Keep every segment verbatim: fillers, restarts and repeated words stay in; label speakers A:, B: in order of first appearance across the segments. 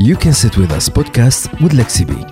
A: You Can Sit With Us podcast with Lexi B.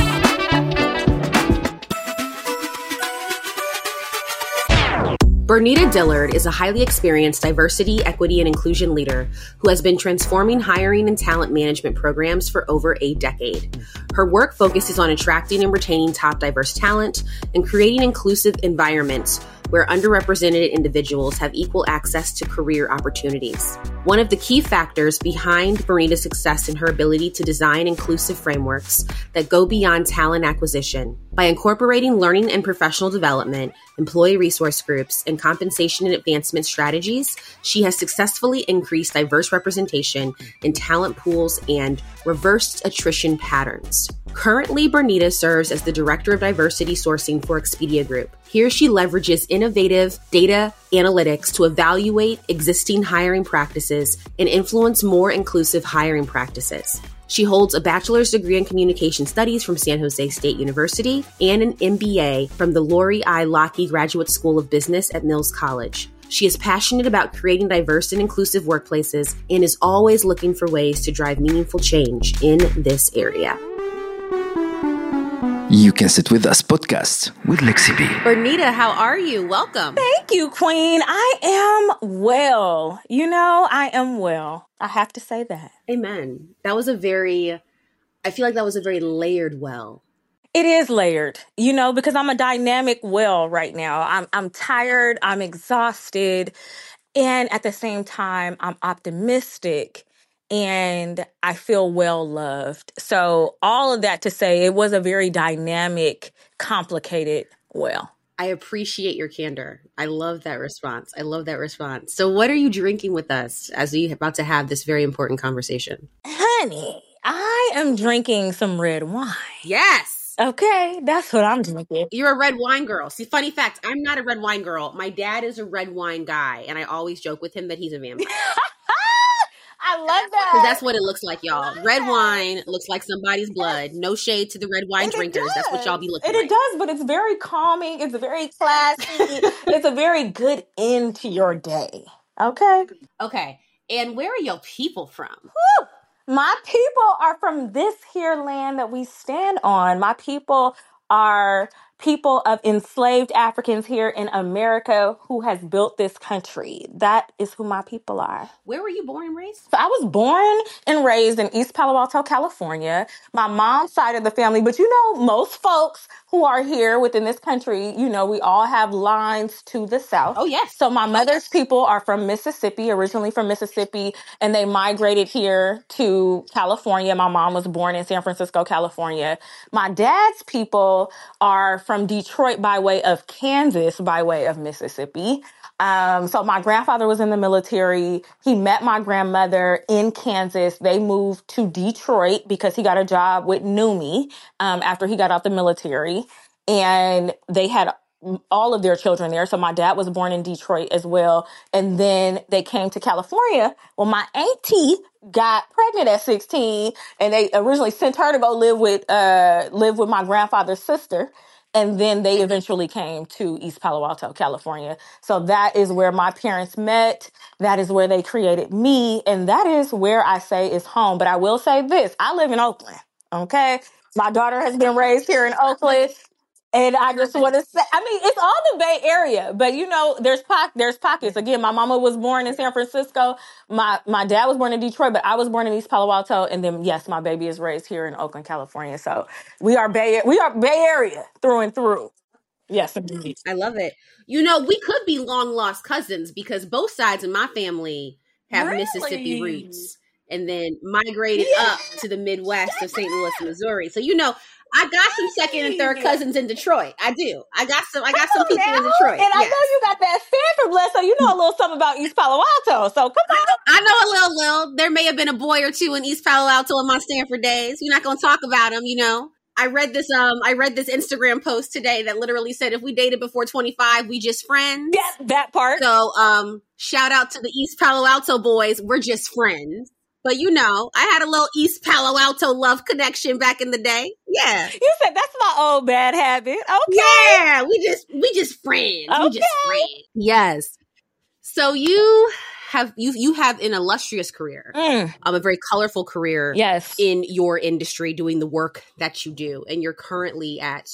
B: Bernita Dillard is a highly experienced diversity, equity, and inclusion leader who has been transforming hiring and talent management programs for over a decade. Her work focuses on attracting and retaining top diverse talent and creating inclusive environments where underrepresented individuals have equal access to career opportunities. One of the key factors behind Bernita's success in her ability to design inclusive frameworks that go beyond talent acquisition. By incorporating learning and professional development, employee resource groups, and compensation and advancement strategies, she has successfully increased diverse representation in talent pools and reversed attrition patterns. Currently, Bernita serves as the Director of Diversity Sourcing for Expedia Group. Here, she leverages innovative data analytics to evaluate existing hiring practices and influence more inclusive hiring practices. She holds a bachelor's degree in communication studies from San Jose State University and an M B A from the Lori I. Lockheed Graduate School of Business at Mills College. She is passionate about creating diverse and inclusive workplaces and is always looking for ways to drive meaningful change in this area.
A: You Can Sit With Us podcast with Lexi B.
B: Bernita, how are you? Welcome.
C: Thank you, Queen. I am well. You know, I am well. I have to say that.
B: Amen. That was a very, I feel like that was a very layered well.
C: It is layered, you know, because I'm a dynamic well right now. I'm I'm tired, I'm exhausted, and at the same time, I'm optimistic and I feel well loved. So all of that to say, it was a very dynamic, complicated well.
B: I appreciate your candor. I love that response. I love that response. So what are you drinking with us as we're about to have this very important conversation?
C: Honey, I am drinking some red wine.
B: Yes.
C: Okay, that's what I'm drinking.
B: You're a red wine girl. See, funny fact, I'm not a red wine girl. My dad is a red wine guy, and I always joke with him that he's a vampire.
C: I love that.
B: Because that's what it looks like, y'all. Red wine looks like somebody's blood. No shade to the red wine
C: And
B: drinkers. That's what y'all be looking
C: and
B: like.
C: it does, but it's very calming. It's very classy. It's a very good end to your day. Okay?
B: Okay. And where are your people from?
C: Woo! My people are from this here land that we stand on. My people are people of enslaved Africans here in America who has built this country. That is who my people are.
B: Where were you born and raised?
C: So I was born and raised in East Palo Alto, California. My mom's side of the family, but you know, most folks who are here within this country, you know, we all have lines to the south.
B: Oh, yes.
C: So my mother's people are from Mississippi, originally from Mississippi, and they migrated here to California. My mom was born in San Francisco, California. My dad's people are from Detroit by way of Kansas, by way of Mississippi. Um, so my grandfather was in the military. He met my grandmother in Kansas. They moved to Detroit because he got a job with N U M I um, after he got out the military. And they had all of their children there. So my dad was born in Detroit as well. And then they came to California. Well, my auntie got pregnant at sixteen, and they originally sent her to go live with uh, live with my grandfather's sister. And then they eventually came to East Palo Alto, California. So that is where my parents met. That is where they created me. And that is where I say is home. But I will say this. I live in Oakland, okay? My daughter has been raised here in Oakland. And I just want to say, I mean, it's all the Bay Area, but you know, there's po- there's pockets. Again, my mama was born in San Francisco. My my dad was born in Detroit, but I was born in East Palo Alto. And then, yes, my baby is raised here in Oakland, California. So we are Bay we are Bay Area through and through. Yes, indeed.
B: I love it. You know, we could be long lost cousins because both sides of my family have
C: Really?
B: Mississippi roots and then migrated
C: Yeah.
B: up to the Midwest of Saint Louis, Missouri. So, you know, I got some second and third cousins in Detroit. I do. I got some. I got some people
C: now,
B: in Detroit.
C: And I
B: yes.
C: know you got that Stanford blood, so you know a little something about East Palo Alto. So come on.
B: I know a little, little. There may have been a boy or two in East Palo Alto in my Stanford days. We're not going to talk about them, you know. I read this. Um, I read this Instagram post today that literally said, "If we dated before twenty-five, we just friends."
C: Yeah, that part.
B: So, um, shout out to the East Palo Alto boys. We're just friends. But you know, I had a little East Palo Alto love connection back in the day. Yeah.
C: You said that's my old bad habit. Okay.
B: Yeah, we just we just friends. We just
C: Okay.
B: friends. Yes. So you have you you have an illustrious career,
C: Mm.
B: um, a very colorful career
C: Yes.
B: in your industry doing the work that you do. And you're currently at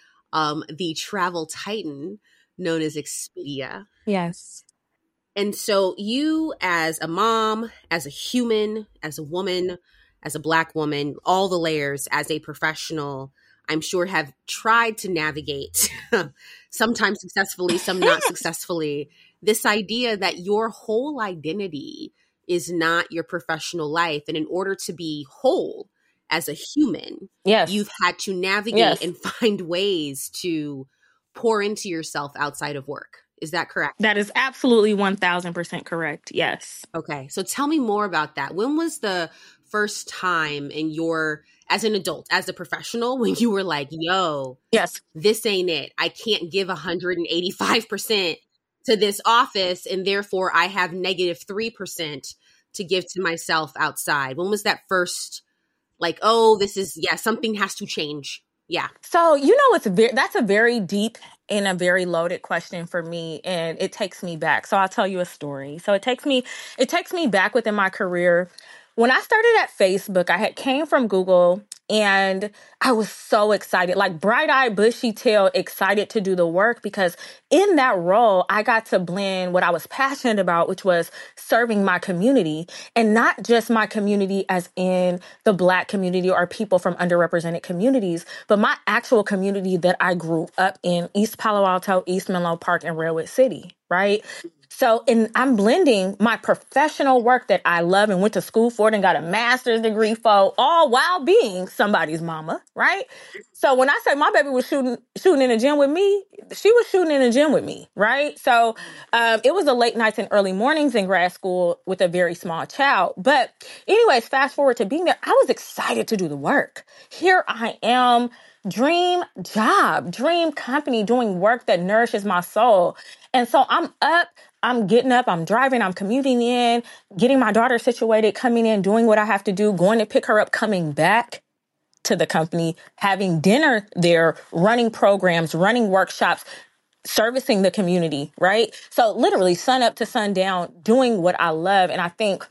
B: um, the travel titan known as Expedia.
C: Yes.
B: And so you as a mom, as a human, as a woman, as a Black woman, all the layers as a professional, I'm sure have tried to navigate, sometimes successfully, some not successfully, this idea that your whole identity is not your professional life. And in order to be whole as a human,
C: Yes.
B: you've had to navigate
C: Yes.
B: and find ways to pour into yourself outside of work. Is that correct?
C: That is absolutely one thousand percent correct. Yes.
B: Okay. So tell me more about that. When was the first time in your, as an adult, as a professional, when you were like, yo,
C: Yes.
B: this ain't it. I can't give one hundred eighty-five percent to this office, and therefore I have negative three percent to give to myself outside. When was that first, like, oh, this is, yeah, something has to change? Yeah.
C: So, you know, it's very, that's a very deep and a very loaded question for me. And it takes me back. So I'll tell you a story. So it takes me, it takes me back within my career. When I started at Facebook, I had came from Google and I was so excited, like bright-eyed, bushy-tailed, excited to do the work because in that role, I got to blend what I was passionate about, which was serving my community, and not just my community as in the Black community or people from underrepresented communities, but my actual community that I grew up in, East Palo Alto, East Menlo Park, and Redwood City, right? So, and I'm blending my professional work that I love and went to school for and got a master's degree for, all while being somebody's mama, right? So when I say my baby was shooting shooting in the gym with me, she was shooting in the gym with me, right? So um, it was the late nights and early mornings in grad school with a very small child. But anyways, fast forward to being there, I was excited to do the work. Here I am, dream job, dream company, doing work that nourishes my soul. And so I'm up, I'm getting up, I'm driving, I'm commuting in, getting my daughter situated, coming in, doing what I have to do, going to pick her up, coming back to the company, having dinner there, running programs, running workshops, servicing the community, right? So literally sun up to sundown, doing what I love. And I think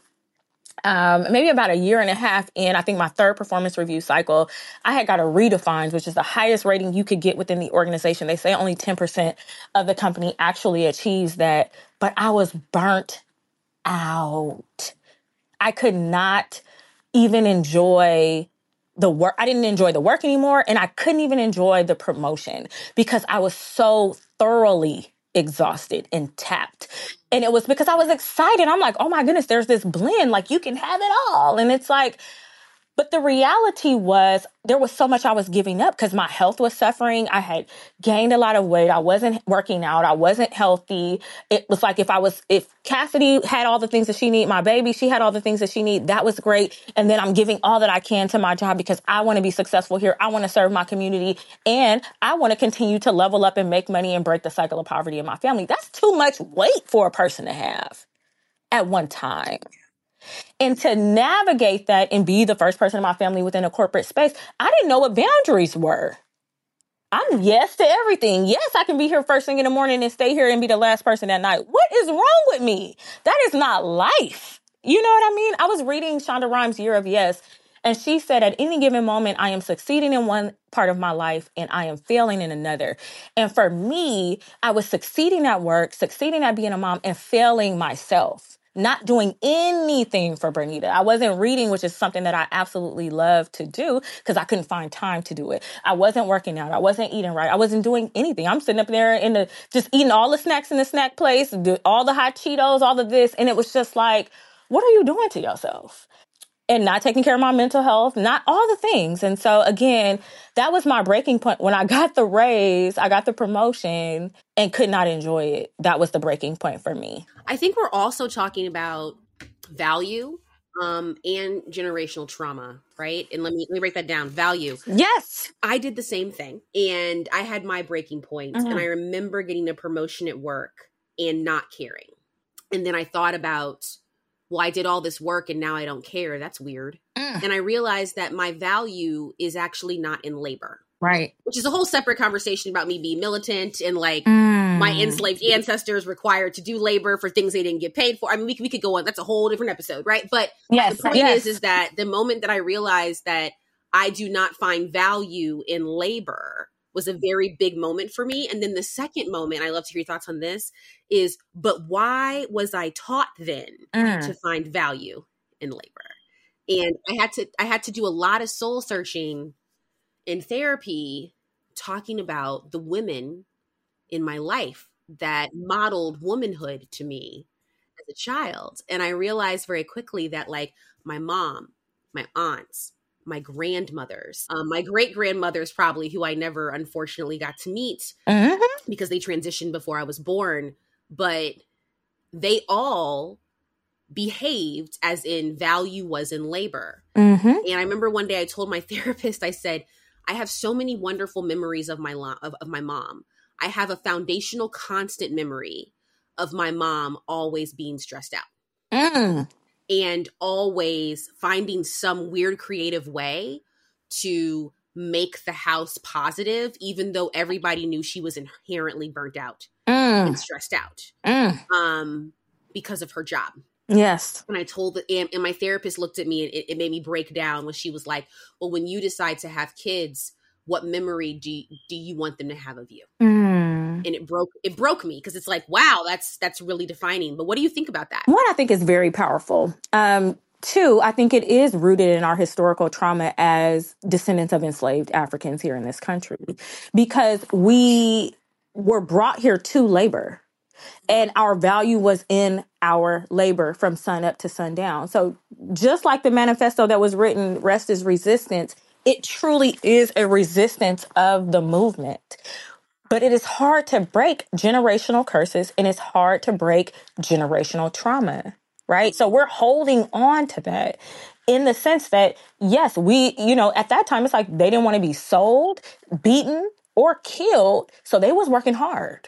C: Um, maybe about a year and a half in, I think my third performance review cycle, I had got a redefined, which is the highest rating you could get within the organization. They say only ten percent of the company actually achieves that, but I was burnt out. I could not even enjoy the work. I didn't enjoy the work anymore, and I couldn't even enjoy the promotion because I was so thoroughly exhausted and tapped. And it was because I was excited. I'm like, oh my goodness, there's this blend. Like, you can have it all. And it's like, but the reality was there was so much I was giving up because my health was suffering. I had gained a lot of weight. I wasn't working out. I wasn't healthy. It was like if I was, if Cassidy had all the things that she needed, my baby, she had all the things that she needed. That was great. And then I'm giving all that I can to my job because I want to be successful here. I want to serve my community. And I want to continue to level up and make money and break the cycle of poverty in my family. That's too much weight for a person to have at one time. And to navigate that and be the first person in my family within a corporate space, I didn't know what boundaries were. I'm yes to everything. Yes, I can be here first thing in the morning and stay here and be the last person at night. What is wrong with me? That is not life. You know what I mean? I was reading Shonda Rhimes' Year of Yes, and she said, at any given moment, I am succeeding in one part of my life and I am failing in another. And for me, I was succeeding at work, succeeding at being a mom, and failing myself. Not doing anything for Bernita. I wasn't reading, which is something that I absolutely love to do because I couldn't find time to do it. I wasn't working out. I wasn't eating right. I wasn't doing anything. I'm sitting up there in the, just eating all the snacks in the snack place, all the hot Cheetos, all of this. And it was just like, what are you doing to yourself? And not taking care of my mental health, not all the things. And so again, that was my breaking point. When I got the raise, I got the promotion and could not enjoy it. That was the breaking point for me.
B: I think we're also talking about value um, and generational trauma, right? And let me let me break that down. Value.
C: Yes.
B: I did the same thing. And I had my breaking point. Mm-hmm. And I remember getting a promotion at work and not caring. And then I thought about, well, I did all this work and now I don't care. That's weird. Mm. And I realized that my value is actually not in labor.
C: Right.
B: Which is a whole separate conversation about me being militant and like
C: mm.
B: my enslaved ancestors required to do labor for things they didn't get paid for. I mean, we, we could go on. That's a whole different episode, right? But
C: yes,
B: the point
C: yes.
B: is, is that the moment that I realized that I do not find value in labor was a very big moment for me. And then the second moment, I love to hear your thoughts on this, is, but why was I taught then mm. to find value in labor? And I had to, I had to do a lot of soul searching in therapy, talking about the women in my life that modeled womanhood to me as a child. And I realized very quickly that like my mom, my aunts, my grandmothers, um, my great grandmothers, probably, who I never unfortunately got to meet mm-hmm. because they transitioned before I was born, but they all behaved as in value was in labor. Mm-hmm. And I remember one day I told my therapist, I said, I have so many wonderful memories of my lo- of, of my mom. I have a foundational constant memory of my mom always being stressed out. Mm. And always finding some weird creative way to make the house positive, even though everybody knew she was inherently burnt out mm. and stressed out mm. um, because of her job.
C: Yes.
B: And I told the, and, and my therapist looked at me and it, it made me break down when she was like, well, when you decide to have kids, what memory do you, do you want them to have of you? Mm. And it broke, it broke me because it's like, wow, that's, that's really defining. But what do you think about that?
C: One, I think is very powerful. Um, two, I think it is rooted in our historical trauma as descendants of enslaved Africans here in this country, because we were brought here to labor. And our value was in our labor from sun up to sundown. So just like the manifesto that was written, Rest is Resistance, it truly is a resistance of the movement. But it is hard to break generational curses and it's hard to break generational trauma, right? So we're holding on to that in the sense that, yes, we, you know, at that time, it's like they didn't want to be sold, beaten, or killed. So they was working hard.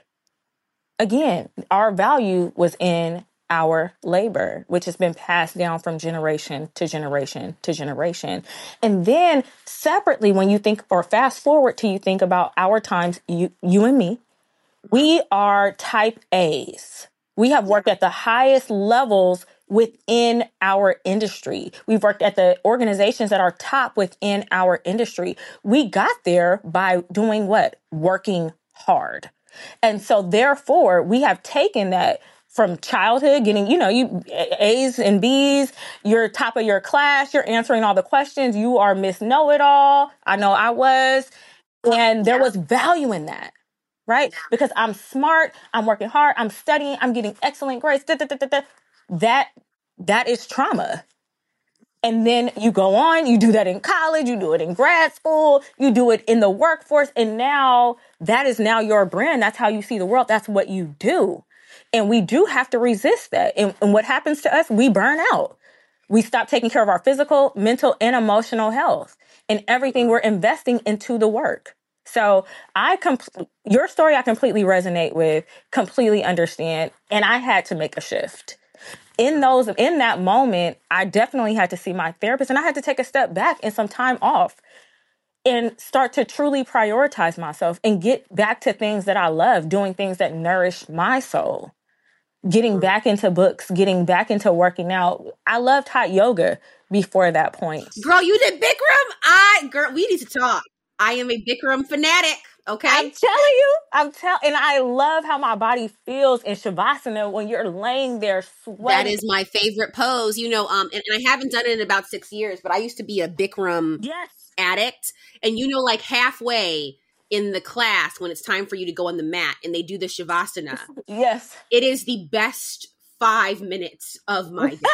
C: Again, our value was in our labor, which has been passed down from generation to generation to generation. And then separately, when you think, or fast forward to you think about our times, you, you and me, we are type A's. We have worked at the highest levels within our industry. We've worked at the organizations that are top within our industry. We got there by doing what? Working hard. And so therefore, we have taken that from childhood, getting, you know, you A's and B's, you're top of your class, you're answering all the questions, you are Miss Know-It-All. I know I was. And there was value in that, right? Because I'm smart, I'm working hard, I'm studying, I'm getting excellent grades. Da, da, da, da, da. That, that is trauma. And then you go on, you do that in college, you do it in grad school, you do it in the workforce. And now that is now your brand. That's how you see the world. That's what you do. And we do have to resist that. And, and what happens to us? We burn out. We stop taking care of our physical, mental, and emotional health and everything we're investing into the work. So I, com- your story, I completely resonate with, completely understand. And I had to make a shift. In those, in that moment, I definitely had to see my therapist and I had to take a step back and some time off and start to truly prioritize myself and get back to things that I love, doing things that nourish my soul, getting back into books, getting back into working out. I loved hot yoga before that point.
B: Girl, you did Bikram? I, girl, we need to talk. I am a Bikram fanatic. Okay.
C: I'm telling you, I'm telling, and I love how my body feels in Shavasana when you're laying there sweating.
B: That is my favorite pose, you know, um, and, and I haven't done it in about six years, but I used to be a Bikram
C: yes.
B: addict. And, you know, like halfway in the class when it's time for you to go on the mat and they do the Shavasana.
C: Yes.
B: It is the best five minutes of my day.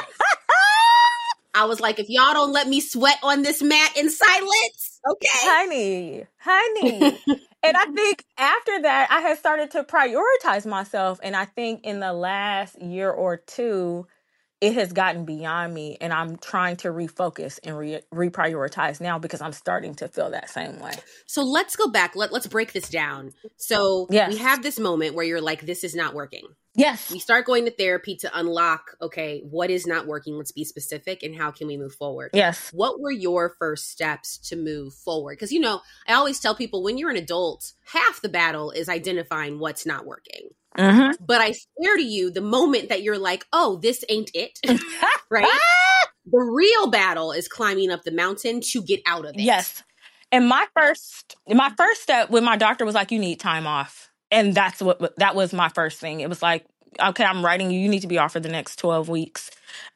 B: I was like, if y'all don't let me sweat on this mat in silence, okay.
C: Honey, honey. And I think after that, I had started to prioritize myself. And I think in the last year or two, it has gotten beyond me, and I'm trying to refocus and re- reprioritize now because I'm starting to feel that same way.
B: So let's go back. Let, let's break this down. So
C: yes.
B: we have this moment where you're like, this is not working.
C: Yes.
B: We start going to therapy to unlock, okay, what is not working? Let's be specific, and how can we move forward?
C: Yes.
B: What were your first steps to move forward? Because, you know, I always tell people when you're an adult, half the battle is identifying what's not working.
C: Mm-hmm.
B: But I swear to you, the moment that you're like, oh, this ain't it, right? The real battle is climbing up the mountain to get out of it.
C: Yes. And my first, my first step when my doctor was like, you need time off. And that's what, that was my first thing. It was like, okay, I'm writing you, you need to be off for the next twelve weeks.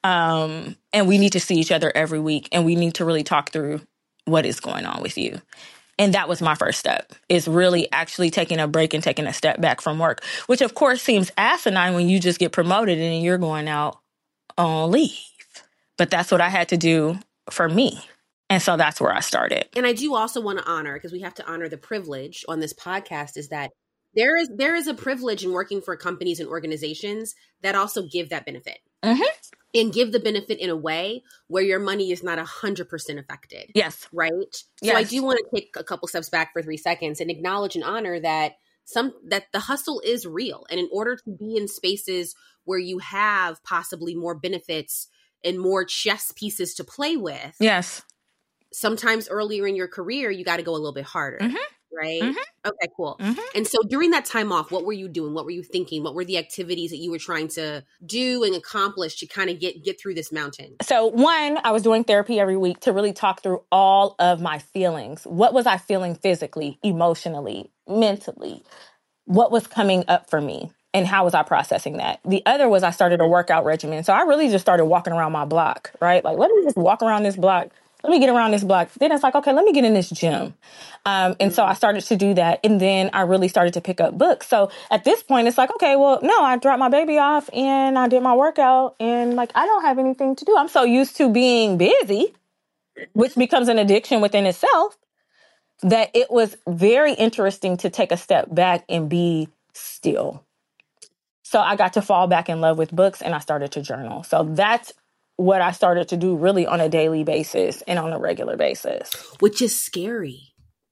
C: Um, and we need to see each other every week. And we need to really talk through what is going on with you. And that was my first step, is really actually taking a break and taking a step back from work, which of course seems asinine when you just get promoted and you're going out on leave. But that's what I had to do for me. And so that's where I started.
B: And I do also want to honor, because we have to honor the privilege on this podcast, is that there is there is a privilege in working for companies and organizations that also give that benefit.
C: Mm-hmm.
B: And give the benefit in a way where your money is not one hundred percent affected.
C: Yes.
B: Right? So
C: yes.
B: I do want to take a couple steps back for three seconds and acknowledge and honor that some that the hustle is real. And in order to be in spaces where you have possibly more benefits and more chess pieces to play with,
C: yes,
B: sometimes earlier in your career, you got to go a little bit harder. Mm-hmm. Right?
C: Mm-hmm.
B: Okay, cool.
C: Mm-hmm.
B: And so during that time off, what were you doing? What were you thinking? What were the activities that you were trying to do and accomplish to kind of get, get through this mountain?
C: So one, I was doing therapy every week to really talk through all of my feelings. What was I feeling physically, emotionally, mentally? What was coming up for me? And how was I processing that? The other was I started a workout regimen. So I really just started walking around my block, right? Like, let me just walk around this block. Let me get around this block. Then it's like, okay, let me get in this gym. Um, and so I started to do that. And then I really started to pick up books. So at this point, it's like, okay, well, no, I dropped my baby off and I did my workout and like, I don't have anything to do. I'm so used to being busy, which becomes an addiction within itself, that it was very interesting to take a step back and be still. So I got to fall back in love with books and I started to journal. So that's what I started to do really on a daily basis and on a regular basis.
B: Which is scary.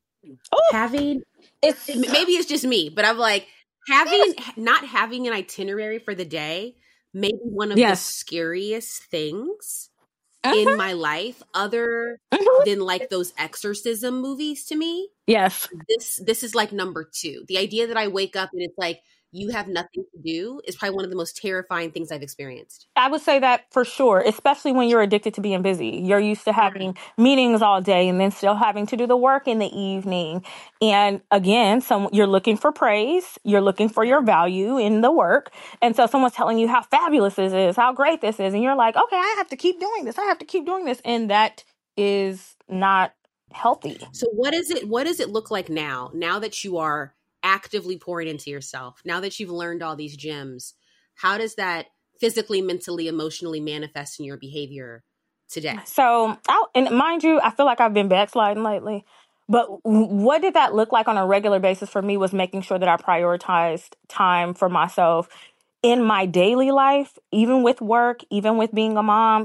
C: Oh,
B: having,
C: it's
B: maybe it's just me, but I'm like, having, not having an itinerary for the day may be one of yes. the scariest things uh-huh. in my life, other uh-huh. than like those exorcism movies to me.
C: Yes.
B: This, this is like number two. The idea that I wake up and it's like, you have nothing to do is probably one of the most terrifying things I've experienced.
C: I would say that for sure, especially when you're addicted to being busy. You're used to having meetings all day and then still having to do the work in the evening. And again, some, you're looking for praise. You're looking for your value in the work. And so someone's telling you how fabulous this is, how great this is. And you're like, okay, I have to keep doing this. I have to keep doing this. And that is not healthy.
B: So what is it? What does it look like now, now that you are actively pouring into yourself, now that you've learned all these gems? How does that physically, mentally, emotionally manifest in your behavior today?
C: So, I'll, and mind you, I feel like I've been backsliding lately, but what did that look like on a regular basis for me was making sure that I prioritized time for myself in my daily life, even with work, even with being a mom,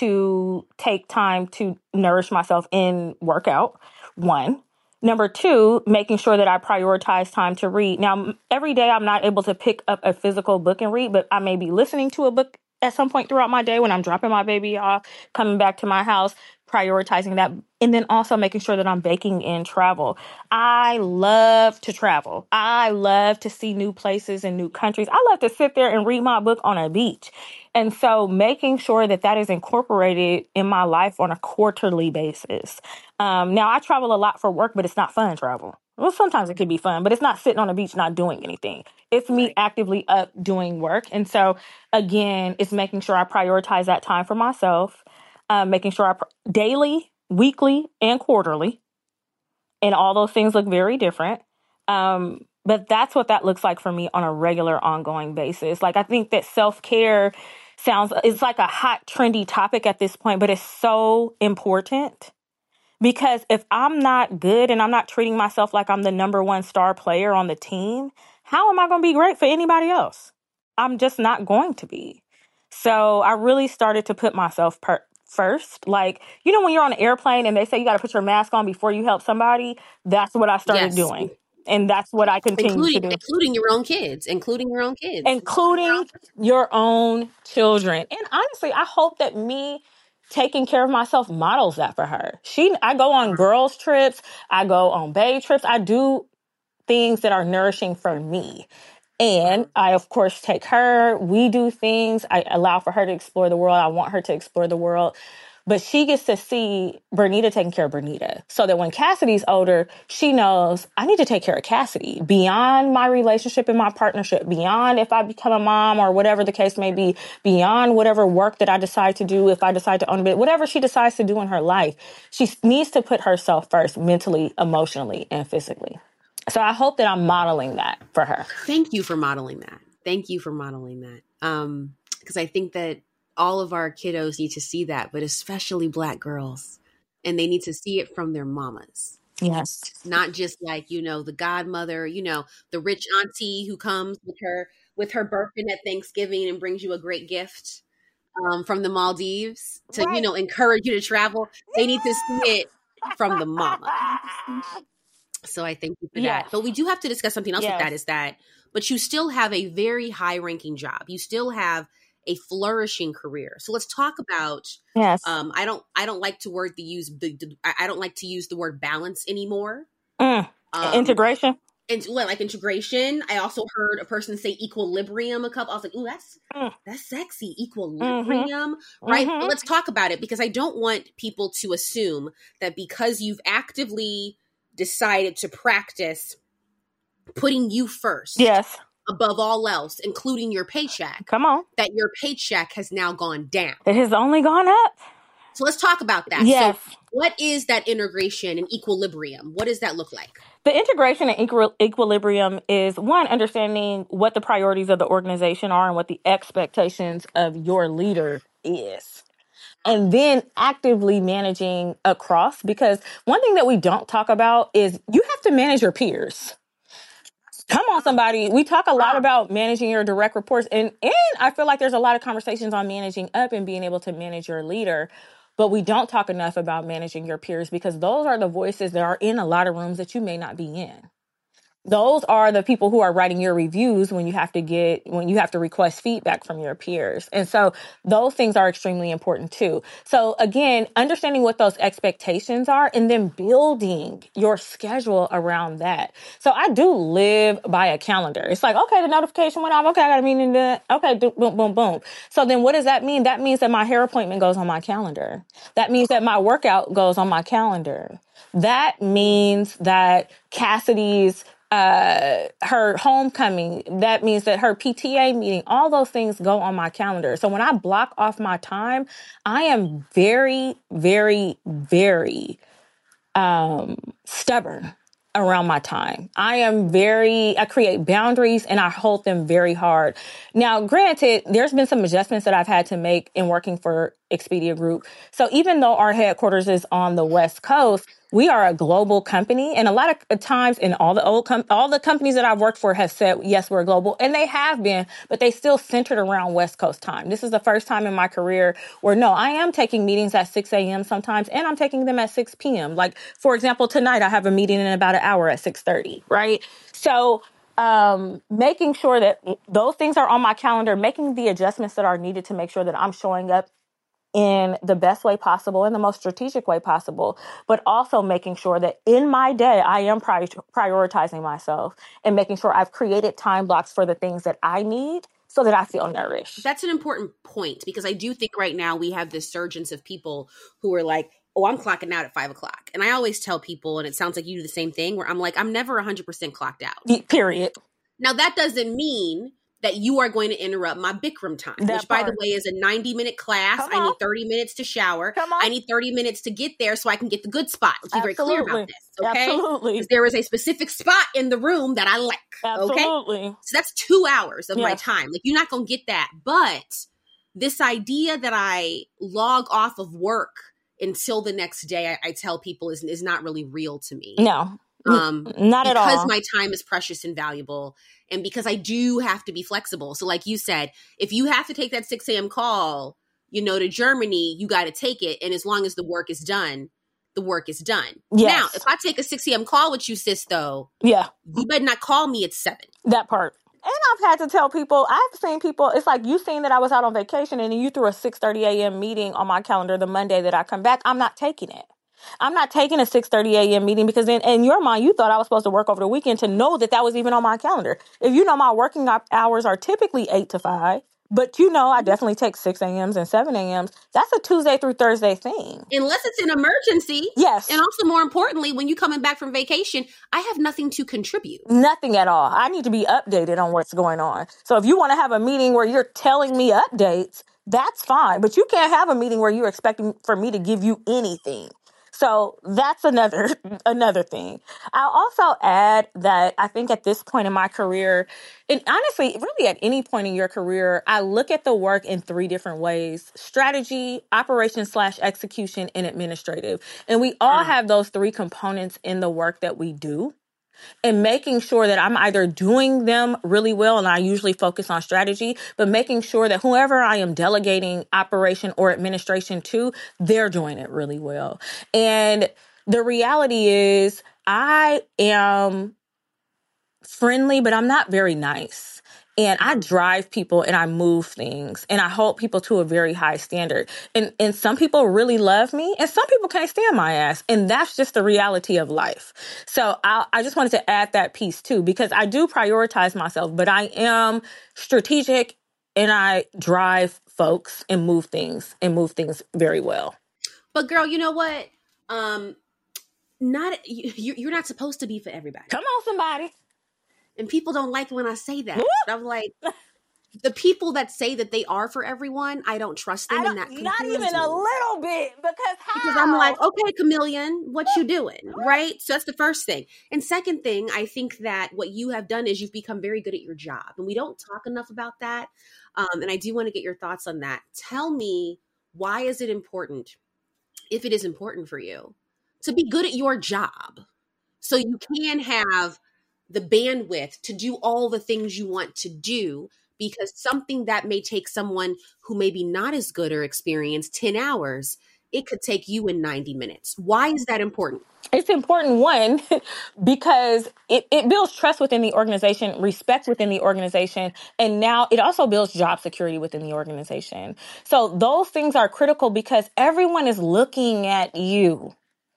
C: to take time to nourish myself in workout, one. Number two, making sure that I prioritize time to read. Now, every day I'm not able to pick up a physical book and read, but I may be listening to a book at some point throughout my day when I'm dropping my baby off, coming back to my house, prioritizing that. And then also making sure that I'm baking in travel. I love to travel. I love to see new places and new countries. I love to sit there and read my book on a beach. And so making sure that that is incorporated in my life on a quarterly basis. Um, now, I travel a lot for work, but it's not fun travel. Well, sometimes it could be fun, but it's not sitting on a beach not doing anything. It's me actively up doing work. And so, again, it's making sure I prioritize that time for myself, uh, making sure I pr- daily, weekly, and quarterly. And all those things look very different. Um, but that's what that looks like for me on a regular, ongoing basis. Like, I think that self-care sounds, it's like a hot, trendy topic at this point, but it's so important. Because if I'm not good and I'm not treating myself like I'm the number one star player on the team, how am I going to be great for anybody else? I'm just not going to be. So I really started to put myself per- first. Like, you know, when you're on an airplane and they say you got to put your mask on before you help somebody, that's what I started
B: Yes.
C: doing. And that's what I continue
B: Including
C: to do.
B: including your own kids, including your own kids.
C: Including your own children. And honestly, I hope that me taking care of myself models that for her. She, I go on girls trips. I go on babe trips. I do things that are nourishing for me. And I, of course, take her. We do things. I allow for her to explore the world. I want her to explore the world. But she gets to see Bernita taking care of Bernita. So that when Cassidy's older, she knows I need to take care of Cassidy beyond my relationship and my partnership, beyond if I become a mom or whatever the case may be, beyond whatever work that I decide to do, if I decide to own a bit, whatever she decides to do in her life. She needs to put herself first mentally, emotionally, and physically. So I hope that I'm modeling that for her.
B: Thank you for modeling that. Thank you for modeling that. Um, because I think that all of our kiddos need to see that, but especially Black girls. And they need to see it from their mamas.
C: Yes.
B: Not just like, you know, the godmother, you know, the rich auntie who comes with her with her Birkin at Thanksgiving and brings you a great gift um, from the Maldives to, right. you know, encourage you to travel. They need to see it from the mama. So I thank you for yes. that. But we do have to discuss something else yes. with that is that, but you still have a very high ranking job. You still have a flourishing career. So let's talk about,
C: yes.
B: um, I don't, I don't like to word the use, the, the I don't like to use the word balance anymore.
C: Mm. Um, integration.
B: And well, like integration. I also heard a person say equilibrium a couple. I was like, ooh, that's, mm. that's sexy. Equilibrium. Mm-hmm. Right. Mm-hmm. But let's talk about it because I don't want people to assume that because you've actively decided to practice putting you first.
C: Yes.
B: Above all else, including your paycheck.
C: Come on.
B: That your paycheck has now gone down.
C: It has only gone up.
B: So let's talk about that.
C: Yes.
B: So what is that integration and equilibrium? What does that look like?
C: The integration and equi- equilibrium is, one, understanding what the priorities of the organization are and what the expectations of your leader is. And then actively managing across, because one thing that we don't talk about is you have to manage your peers. Come on, somebody. We talk a lot about managing your direct reports. And, and I feel like there's a lot of conversations on managing up and being able to manage your leader. But we don't talk enough about managing your peers because those are the voices that are in a lot of rooms that you may not be in. Those are the people who are writing your reviews when you have to get, when you have to request feedback from your peers. And so those things are extremely important too. So again, understanding what those expectations are and then building your schedule around that. So I do live by a calendar. It's like, okay, the notification went off. Okay, I got a meeting. To, okay, do, boom, boom, boom. So then what does that mean? That means that my hair appointment goes on my calendar. That means that my workout goes on my calendar. That means that Cassidy's Uh, her homecoming, that means that her P T A meeting, all those things go on my calendar. So when I block off my time, I am very, very, very um, stubborn around my time. I am very, I create boundaries and I hold them very hard. Now, granted, there's been some adjustments that I've had to make in working for Expedia Group. So even though our headquarters is on the West Coast, we are a global company. And a lot of times in all the old, com- all the companies that I've worked for have said, yes, we're global. And they have been, but they still centered around West Coast time. This is the first time in my career where no, I am taking meetings at six a.m. sometimes, and I'm taking them at six p.m. Like, for example, tonight I have a meeting in about an hour at six thirty, right? So um, making sure that those things are on my calendar, making the adjustments that are needed to make sure that I'm showing up in the best way possible, in the most strategic way possible, but also making sure that in my day, I am pri- prioritizing myself and making sure I've created time blocks for the things that I need so that I feel nourished.
B: That's an important point because I do think right now we have this surgence of people who are like, oh, I'm clocking out at five o'clock. And I always tell people, and it sounds like you do the same thing, where I'm like, I'm never one hundred percent clocked out.
C: Period.
B: Now, that doesn't mean that you are going to interrupt my Bikram time, that which, part. by the way, is a ninety-minute class. I need thirty minutes to shower. I need thirty minutes to get there so I can get the good spot. Let's be very clear about this, okay?
C: Absolutely.
B: Because there is a specific spot in the room that I like,
C: Absolutely.
B: okay? So that's two hours of
C: yes.
B: my time. Like, you're not going to get that. But this idea that I log off of work until the next day, I, I tell people is, is not really real to me.
C: No.
B: Um,
C: Not at
B: because
C: all.
B: my time is precious and valuable, and because I do have to be flexible. So like you said, if you have to take that six a.m. call, you know, to Germany, you got to take it. And as long as the work is done, the work is done.
C: Yes.
B: Now, if I take a six a.m. call with you, sis, though,
C: Yeah.
B: you better not call me at seven.
C: That part. And I've had to tell people, I've seen people, it's like you seen that I was out on vacation and then you threw a six thirty a.m. meeting on my calendar the Monday that I come back. I'm not taking it. I'm not taking a six thirty a.m. meeting because in, in your mind, you thought I was supposed to work over the weekend to know that that was even on my calendar. If you know my working hours are typically eight to five, but you know I definitely take six a.m.s and seven a.m.s. That's a Tuesday through Thursday thing.
B: Unless it's an emergency.
C: Yes.
B: And also, more importantly, when you're coming back from vacation, I have nothing to contribute.
C: Nothing at all. I need to be updated on what's going on. So if you want to have a meeting where you're telling me updates, that's fine. But you can't have a meeting where you're expecting for me to give you anything. So that's another another thing. I'll also add that I think at this point in my career, and honestly, really at any point in your career, I look at the work in three different ways: strategy, operation slash execution, and administrative. And we all have those three components in the work that we do. And making sure that I'm either doing them really well, and I usually focus on strategy, but making sure that whoever I am delegating operation or administration to, they're doing it really well. And the reality is I am friendly, but I'm not very nice. And I drive people and I move things and I hold people to a very high standard. And and some people really love me and some people can't stand my ass. And that's just the reality of life. So I, I just wanted to add that piece too, because I do prioritize myself, but I am strategic and I drive folks and move things and move things very well.
B: But girl, you know what? Um, not you, you're not supposed to be for everybody.
C: Come on, somebody.
B: And people don't like when I say that. I'm like, the people that say that they are for everyone, I don't trust them.
C: I
B: and
C: don't,
B: that
C: not even
B: me.
C: a little bit, because how?
B: Because I'm like, okay, chameleon, what you doing? Right? So that's the first thing. And second thing, I think that what you have done is you've become very good at your job. And we don't talk enough about that. Um, and I do want to get your thoughts on that. Tell me, why is it important, if it is important for you, to be good at your job so you can have the bandwidth to do all the things you want to do? Because something that may take someone who may be not as good or experienced ten hours, it could take you in ninety minutes. Why is that important?
C: It's important, one, because it, it builds trust within the organization, respect within the organization, and now it also builds job security within the organization. So those things are critical because everyone is looking at you.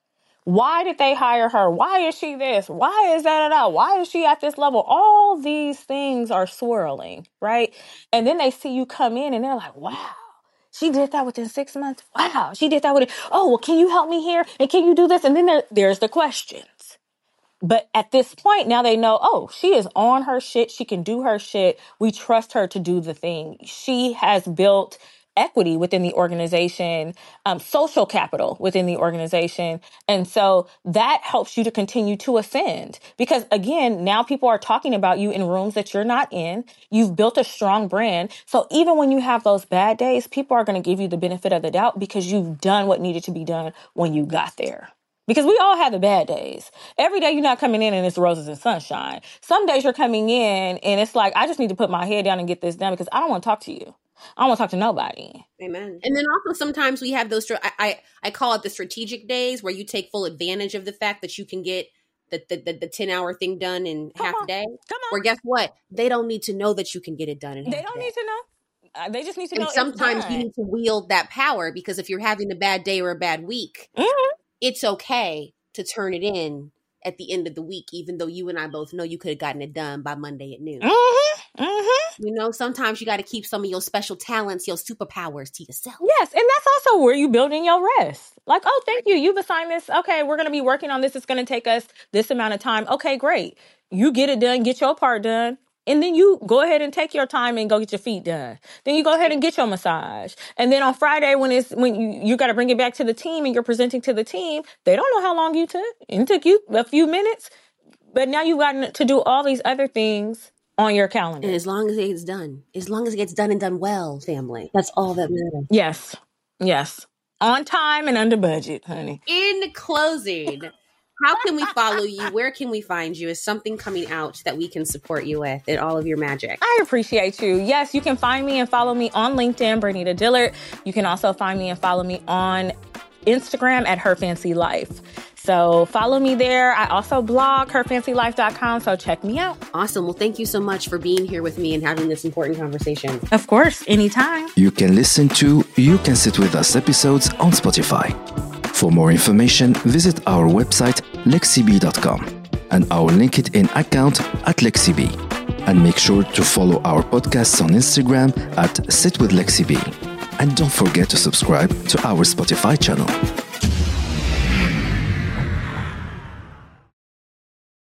C: Why did they hire her? Why is she this? Why is that? that? Why is she at this level? All these things are swirling, right? And then they see you come in and they're like, wow, she did that within six months. Wow, she did that within, oh, well, can you help me here? And can you do this? And then there, there's the questions. But at this point, now they know, oh, she is on her shit. She can do her shit. We trust her to do the thing. She has built equity within the organization, um, social capital within the organization. And so that helps you to continue to ascend because, again, now people are talking about you in rooms that you're not in. You've built a strong brand. So even when you have those bad days, people are going to give you the benefit of the doubt because you've done what needed to be done when you got there. Because we all have the bad days. Every day you're not coming in and it's roses and sunshine. Some days you're coming in and it's like, I just need to put my head down and get this done because I don't want to talk to you. I don't want to talk to nobody.
B: Amen. And then also sometimes we have those, I, I, I call it the strategic days where you take full advantage of the fact that you can get the, the, the, the ten hour thing done in
C: Come
B: half
C: on.
B: a day.
C: Come on.
B: Where guess what? They don't need to know that you can get it done in half
C: They
B: a day.
C: don't need to know. Uh, they just need to
B: and
C: know.
B: sometimes you need to wield that power because if you're having a bad day or a bad week,
C: mm-hmm.
B: it's okay to turn it in at the end of the week, even though you and I both know you could have gotten it done by Monday at noon.
C: Mm-hmm. Mm-hmm.
B: You know, sometimes you got to keep some of your special talents, your superpowers to yourself.
C: Yes, and that's also where you building your rest. Like, oh, thank you. You've assigned this. Okay, we're going to be working on this. It's going to take us this amount of time. Okay, great. You get it done, get your part done. And then you go ahead and take your time and go get your feet done. Then you go ahead and get your massage. And then on Friday, when it's when you, you got to bring it back to the team and you're presenting to the team, they don't know how long you took. It took you a few minutes. But now you've gotten to do all these other things on your calendar.
B: And as long as it gets done, as long as it gets done and done well, family, that's all that matters.
C: Yes. Yes. On time and under budget, honey.
B: In closing, how can we follow you? Where can we find you? Is something coming out that we can support you with in all of your magic?
C: I appreciate you. Yes, you can find me and follow me on LinkedIn, Bernita Dillard. You can also find me and follow me on Instagram at Her Fancy Life. So follow me there. I also blog her fancy life dot com, so check me out.
B: Awesome. Well, thank you so much for being here with me and having this important conversation.
C: Of course, anytime.
A: You can listen to You Can Sit With Us episodes on Spotify. For more information, visit our website lexib dot com and our LinkedIn account at lexib. And make sure to follow our podcasts on Instagram at Sit With Lexib. And don't forget to subscribe to our Spotify channel.